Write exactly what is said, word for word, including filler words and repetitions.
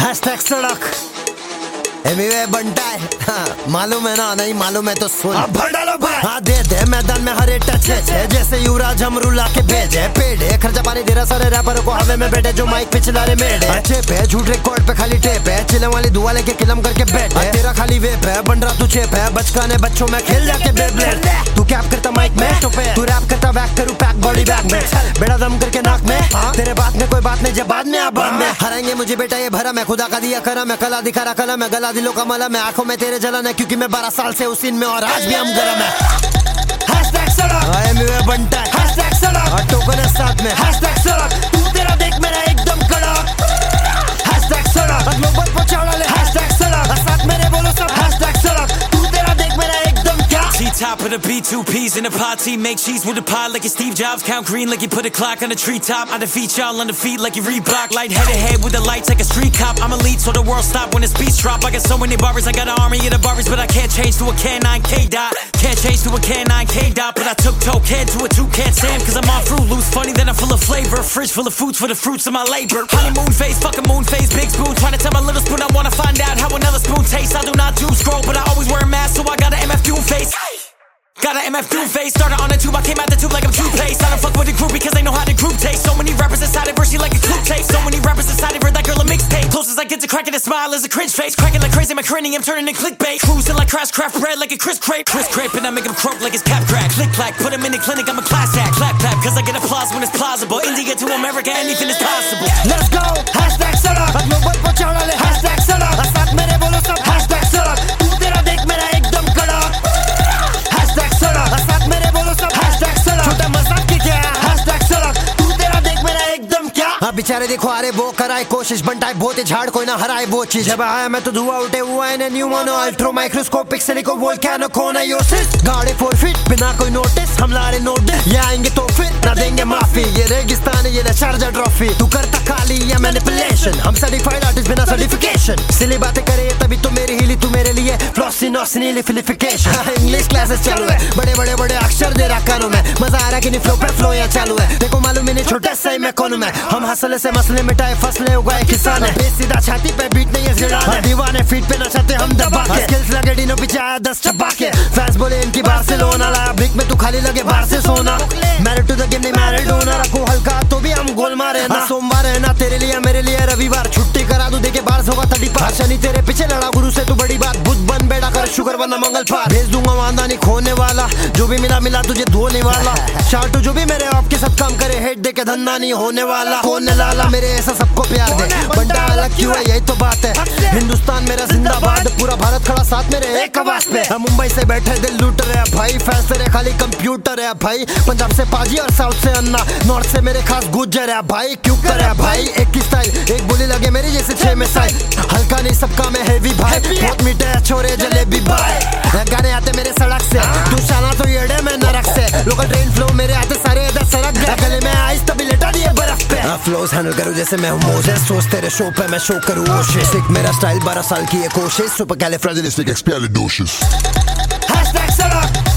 Hashtag सड़क Amway बनता है। हाँ, मालूम है ना, नहीं मालूम है तो सुन। भर डालो भाई। हाँ दे दे मैदान में हरे टच है, जैसे युवराज हमरू ला के भेजे पेड़ है। खर्चा पानी दे रहा सारे रैपरों को हवे में बैठे जो माइक पे चिल्ला रहे मेड है। अच्छे पे झूठ रिकॉर्ड पे खाली टेप है, चिले वाली दुआ लेके किलम करके बैठ है। तेरा खाली वेप है, बन रहा तू चेप है, बचकाने बच्चों में खेल जाके बेब्लेड। तू कैप करता माइक में, तू रैप करता बैक करूँ पैक बॉडी बैग में, बेड़ा दम करके नाक में। तेरे बात में कोई बात नहीं, जब बाद में आप में हराएंगे मुझे बेटा ये भरा मैं खुदा का दिया करा मैं कला दिखा रहा कला मैं गला दिलों का मला मैं आंखों में तेरे जलन है क्योंकि मैं बारह साल से उस सीन में और आज भी हम गरम है। हैशटैग सड़क एमवे बनता है, हैशटैग सड़क और टोकन है साथ में। हैशटैग सड़क तू तेरा देख मेरा एकदम कड़क। हैशटैग सड़क ग्लोबल पहुंचाने ले हैशटैग सड़क साथ मेरे बोलो सब। हैशटैग सड़क तू तेरा देख मेरा एकदम क्या। T-top of the B two P's in the party, make cheese with a pie like it's Steve Jobs, count green like you put a clock on the treetop. I defeat y'all on the feet like you Reebok, light-headed head with the lights like a street cop. I'm elite so the world stop when the speech drop. I got so many barbers, I got an army of the barbers, but I can't change to a can nine K dot. Can't change to a can nine K dot, but I took token to a two-can Sam, cause I'm on fruit loose, funny that I'm full of flavor, fridge full of foods for the fruits of my labor. Honeymoon face, fucking moon face, big spoon, trying to tell my little spoon I wanna find out how another spoon tastes. I do not doom scroll, but I always wear a mask, so I got an M F Doom face. Got an M F Doom face, started on the tube, I came out the tube like I'm toothpaste. I don't fuck with the group because they know how to group taste. So many rappers inside of her, she like a coupe tape. So many rappers inside of her, that girl a mixtape. Closest I get to cracking a smile is a cringe face. Cracking like crazy, my cranium turning to clickbait. Cruising like crash craft bread like a Chris Crape. Chris Crape and I make him croak like it's cap crack. Click clack, put him in the clinic, I'm a class act. Clap clap, cause I get applause when it's plausible. India to America, anything is possible. Let's go hashtag सड़क global पहुंचाने ले hashtag सड़क साथ मेरे बोलो सब। Hashtag सड़क तू तेरा देख मेरा एकदम कड़क। हैशटैग सड़क साथ मेरे बोलो सब। हैशटैग सड़क छोटा मजाक की क्या हैशटैग सड़क तू तेरा देख मेरा एकदम क्या। हाँ बेचारे देखो अरे वो कराए कोशिश बनता बहुत ही झाड़ कोई ना हराए वो चीज। जब आया मैं तो धुआं उठे हुआ है pneumonoultramicroscopicsilicovolcanoconiosis. गाड़ी फोर फीट बिना कोई नोटिस हम ला रहे नोटिस, ये आएंगे तो फिर ना देंगे माफी। ये रेगिस्तान है ये ले शारजा ट्रॉफी, तू करता खाली या मैनिपुलेशन, हम सर्टिफाइड आर्टिस्ट बिना सर्टिफिकेशन। सिली बातें करे तभी तो मेरी हिली तू मेरे लिए फ्लॉसी नॉसनी लिफिलिफिकेशन। इंग्लिश क्लासेस चालू है, बड़े बड़े बड़े अक्षर दे रहा कानों में, मजा आ रहा कि नहीं फ्लो पे फ्लो या चालू है। देखो मालूम ही नहीं छोटे सही मैं कौन मैं, हम हंसले से मसले मिटाए फसले उगाए किसान है। सीधा छाती पे बीट नहीं है दीवाने फीट पे नचाते हम दबा के। स्किल्स लगे डिनो पीछे आया दस चबा के, फैंस बोले इनकी बार्सिलोना लाया ब्रिक में तू खाली लगे बाहर से सोना। मैरिड टू द गेम नहीं मैरिड होना, रखो हल्का तो भी हम गोल मारे ना। सोमवार है ना तेरे लिए मेरे लिए रविवार, छुट्टी करा दूं देखे बाहर होगा थर्टी पार। शनि तेरे पीछे लड़ा गुरु से तू बड़ी बात, बुध बन बेड़ा कर शुगर वरना मंगल पार। भेज दूंगा वादा नहीं खोने वाला, जो भी मिला मिला तुझे धोने वाला। शार्टू जो भी मेरे आपके साथ काम करे हेड दे के धंधा नहीं होने वाला। कौन लाला मेरे ऐसा सबको प्यार दे, बंटा अलग क्यों है यही तो बात है। हिंदुस्तान मेरा जिंदाबाद, पूरा भारत खड़ा साथ मेरे एक आवाज पे। हम मुंबई से बैठे दिल लूट रहे हैं भाई, फैसले तेरे खाली कंप्यूटर है भाई। पंजाब से पाजी और साउथ से अन्ना, नॉर्थ से मेरे खास गुज्जर है भाई। क्यों कर है भाई एक ही स्टाइल, एक बोली लगे मेरी जैसे छह में साइल। हल्का नहीं सबका मैं हैवी भाई, बहुत मीठे है छोरे जलेबी भाई। गाने आते मेरे सड़क से, तू शाना तो येड़े में नरक से। लोकल ट्रेन फ्लो मेरे आते सारे इधर सड़क गए, गले में आइस तभी लेटा दिए बर्फ पे। फ्लोज हैंडल करूं जैसे मैं हूं मोजेस, सोच तेरे शो पे मैं शो करूं ओशिस। एक मेरा स्टाइल बारह साल की ये कोशिश, सुपर कैलिफ्राजिलिस्टिक एक्सपियालिडोशिस। हैशटैग सड़क